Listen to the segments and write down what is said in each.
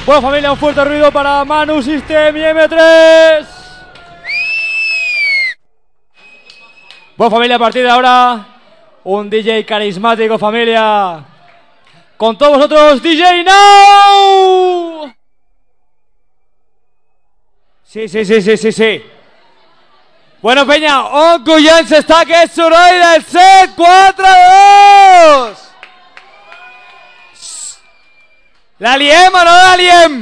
Bueno, familia, un fuerte ruido para Manu System y M3. Bueno, familia, a partir de ahora, un DJ carismático, familia. Con todos vosotros, DJ Now. Sí. Bueno, peña, on collons està aquest soroll del 7-4-2! La liem o no la liem?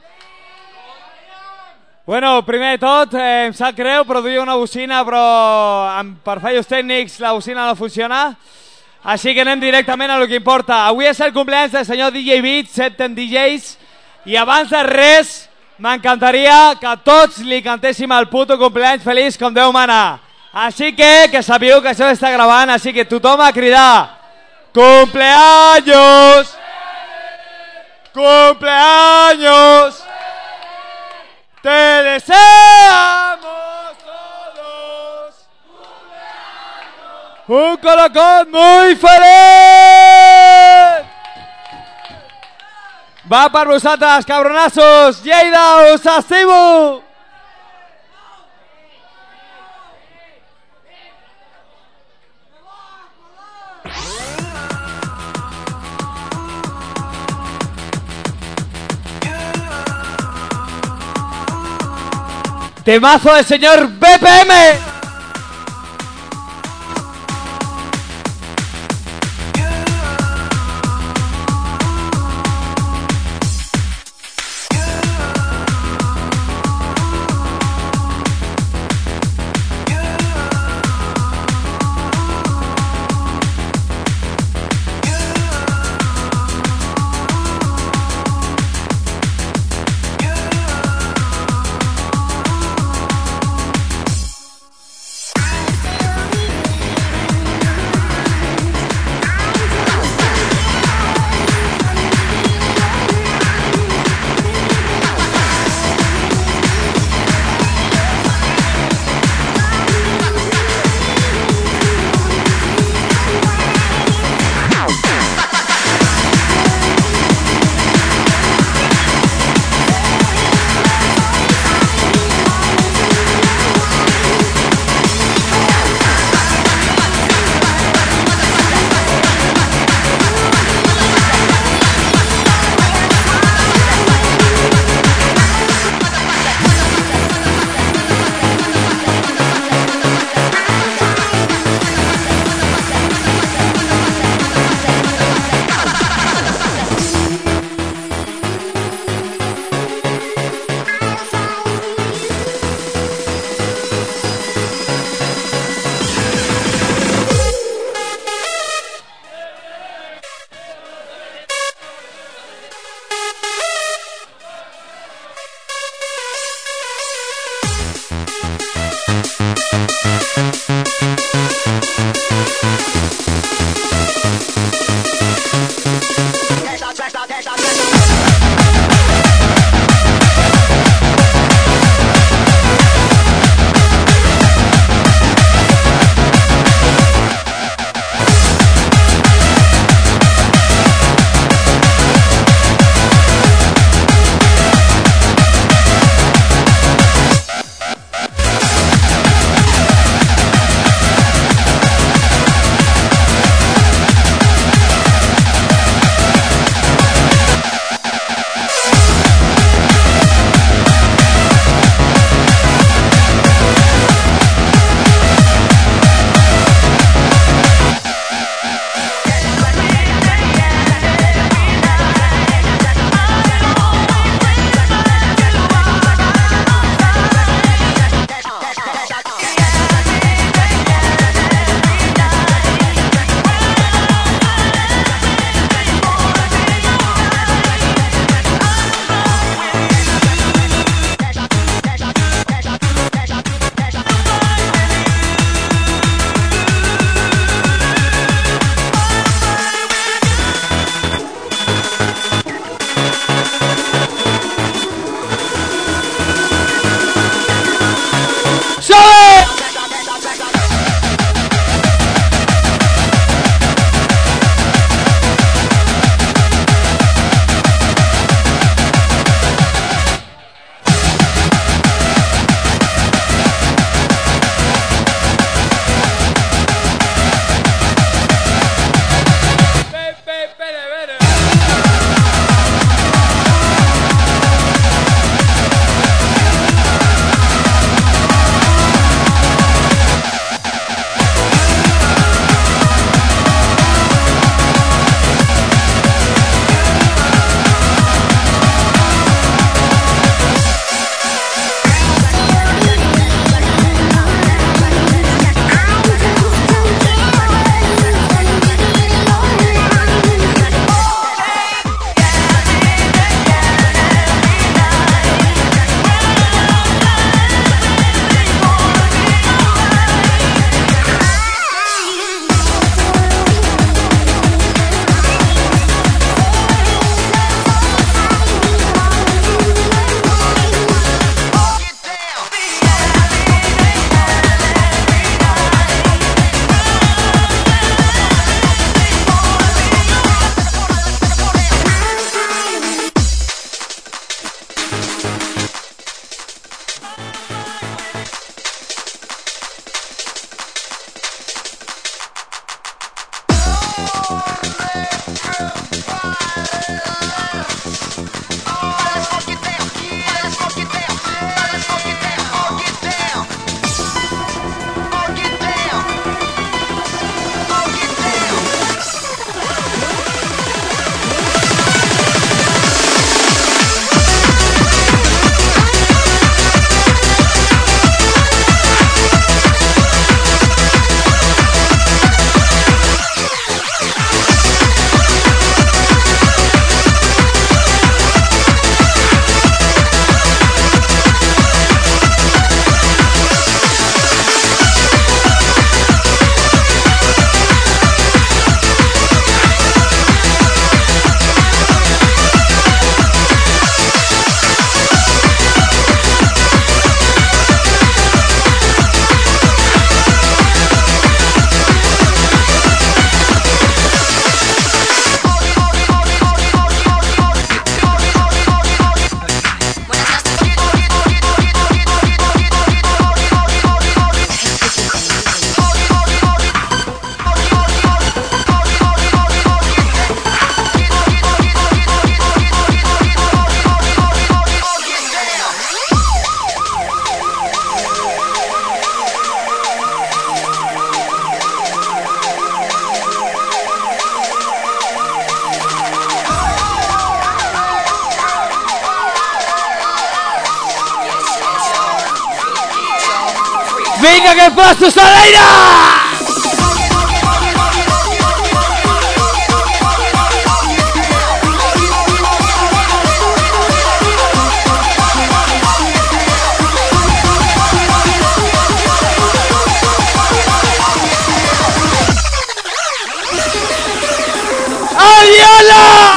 Bueno, primer de tot, em sap greu, produir una bocina, però per fallos tècnics la bocina no funciona. Així que anem directament a lo que importa. Avui és el cumpleaños del senyor DJ Beats, 7 DJs, i abans de res, m'encantaria que tots li cantéssim el puto cumpleaños feliç com Déu mana. Així que sabeu que això està gravant, així que tothom a cridar ¡Cumpleaños! ¡Cumpleaños! ¡Te deseamos todos un colocón muy feliç! Va per vosaltres, cabronassos! Lleida, us estimo! Temazo del señor BPM. Vinga, que fas tu Saleira! ¡Ariola!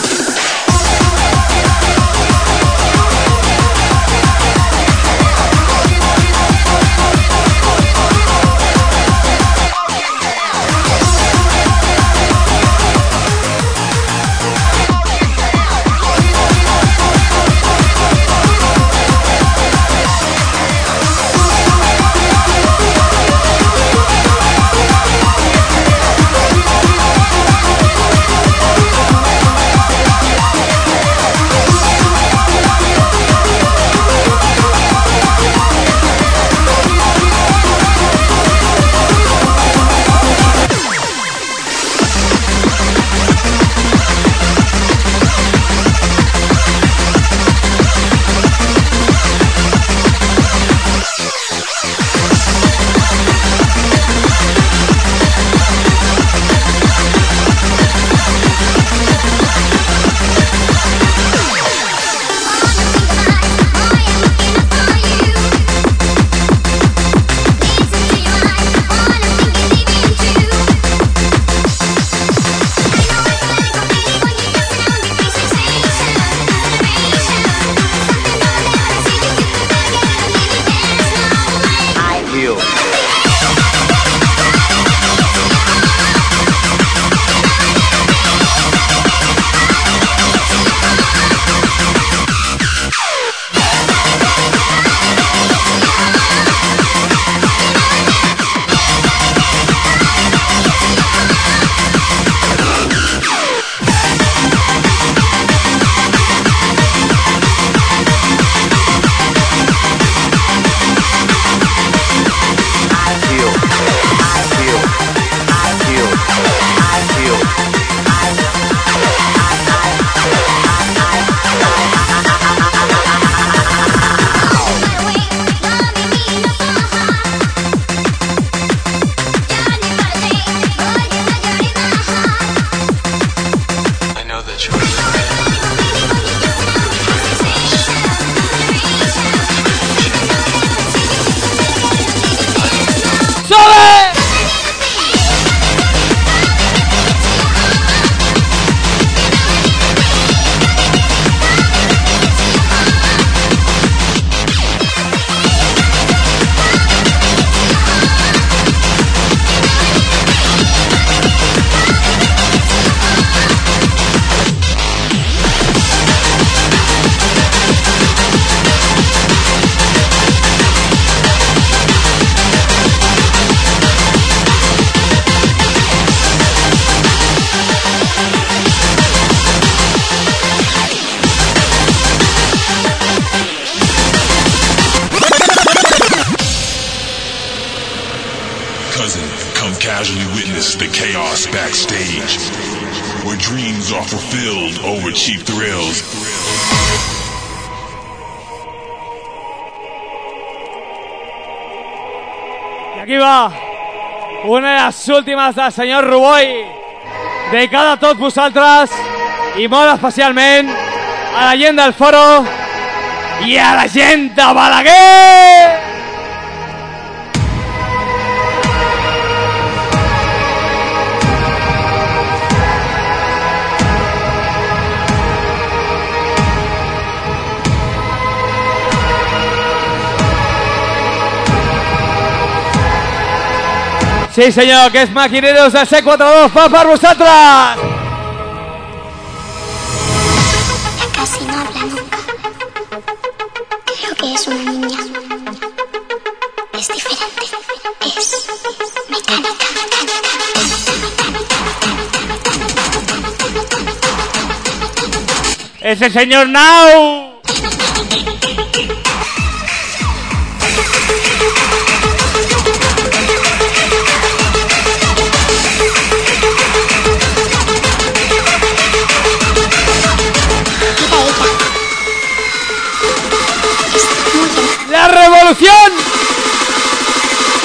casually witness the chaos backstage, where dreams are fulfilled over cheap thrills. Y aquí va una de las últimes del senyor Ruboi, dedicada a tots vosaltres i molt especialment a la gent del foro i a la gent de Balaguer! Sí, senyor, que és Maquineros de C42, fa per vosaltres! Ya casi no habla nunca. Creo que es una niña. Es diferente. Es mecánica. ¡Es el señor Now! ¡La revolución!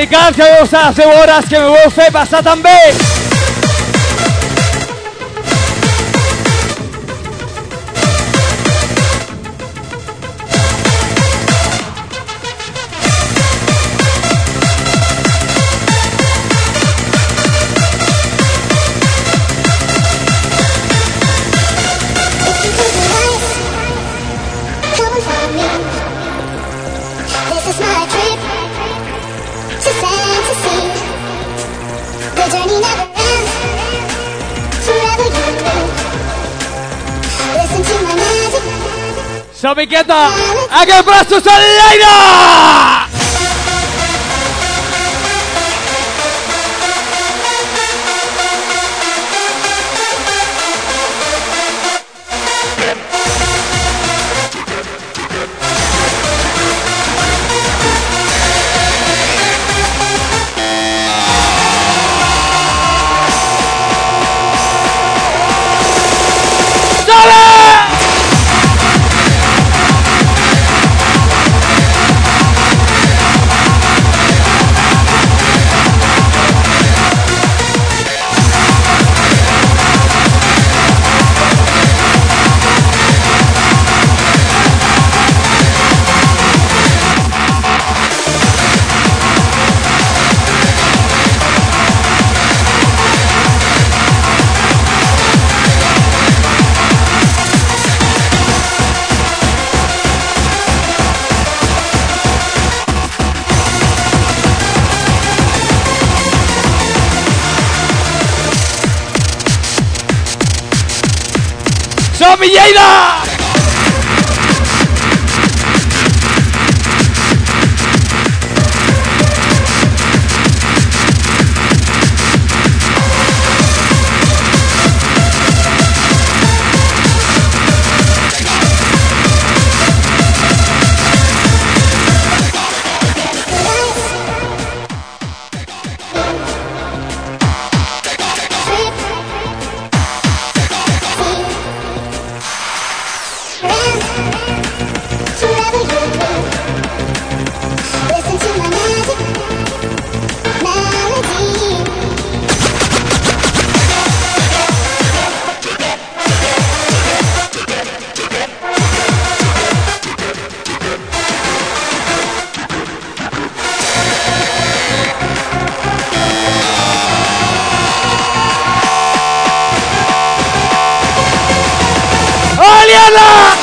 dedicat que veu estar a les 10 hores que m'ho veu fer passar també. Som Miqueta, aquests braços a l'aire! Som Lleida! ¡Aliana!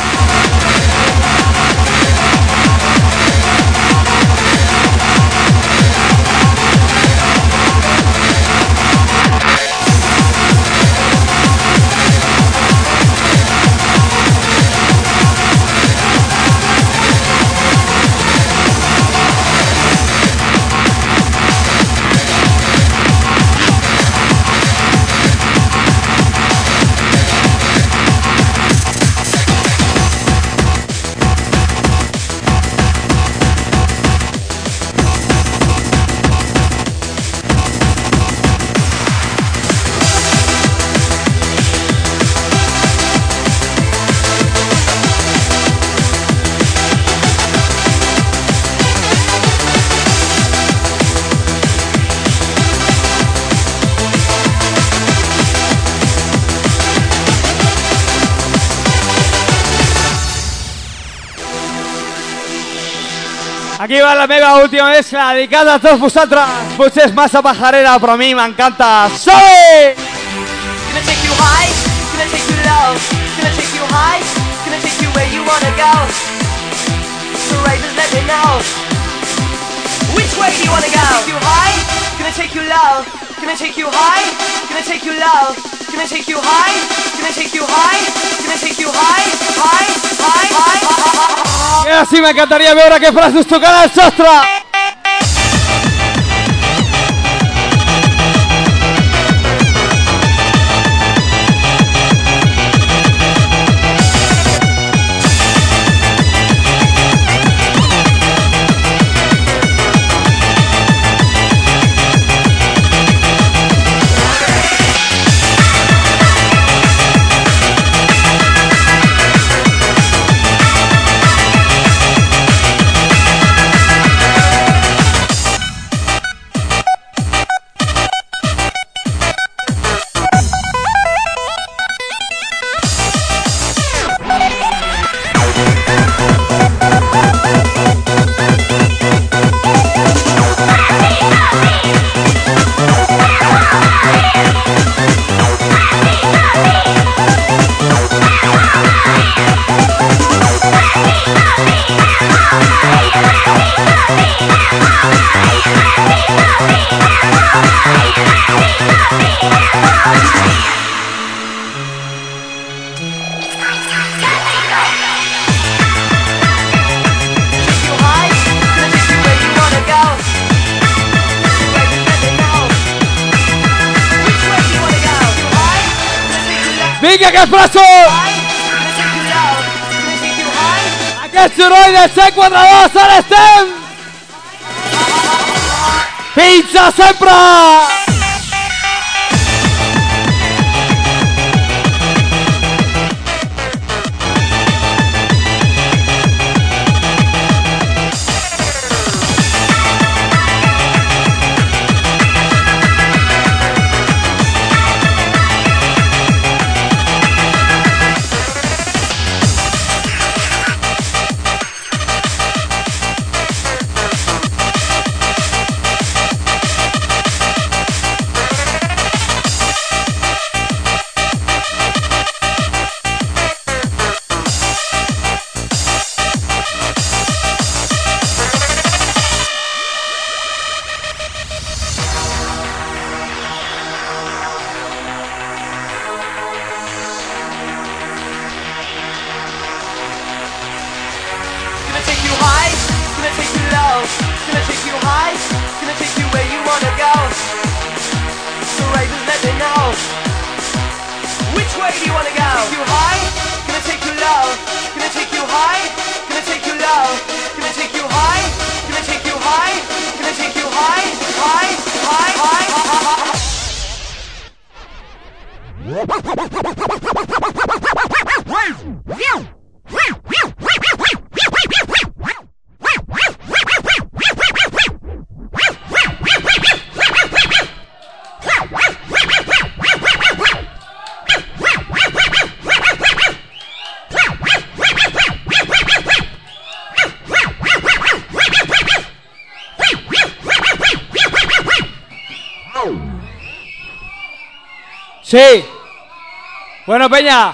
Aquí va la meva última mescla, dedicada a tots vosaltres. Potser és massa pajarera, però a mi m'encanta. Soy! Gonna take you high, gonna take you low, gonna take you high, gonna take you where you wanna go. So ravers, let me know, which way do you wanna go? Gonna take you high, gonna take you low, gonna take you high, gonna take you low, gonna take you high, gonna take you high, gonna take you high, high, high, high, high. I així m'encantaria veure què frases tocarà el sostre. Vinga, aquests braços! Gonna take you low, gonna take you high. Aquest soroll del 142, on estem? Fins a sempre! Sí. Bueno, penya,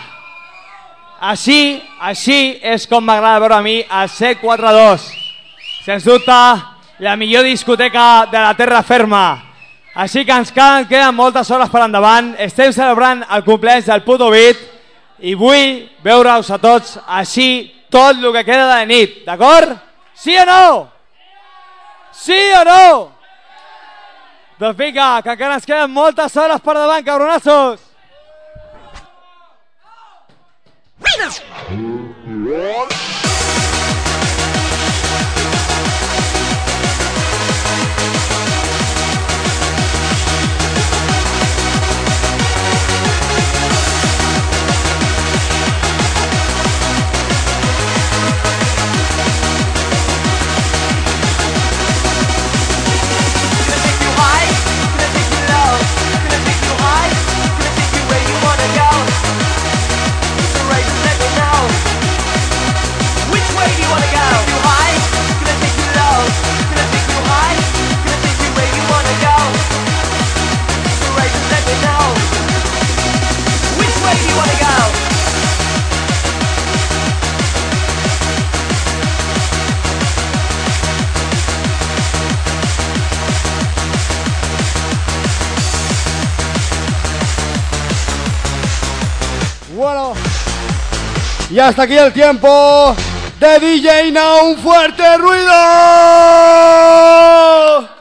així és com m'agrada veure a mi el 742. Sens dubte, la millor discoteca de la terra ferma. Així que ens queden moltes hores per endavant. Estem celebrant el cumpleaños del Puto Beat i vull veure-us a tots així tot el que queda de nit, d'acord? Sí o no? Sí o no? Doncs vinga, que encara ens queden moltes hores per davant, cabronassos! Bueno, y hasta aquí el tiempo de DJ Now. ¡Un fuerte ruido!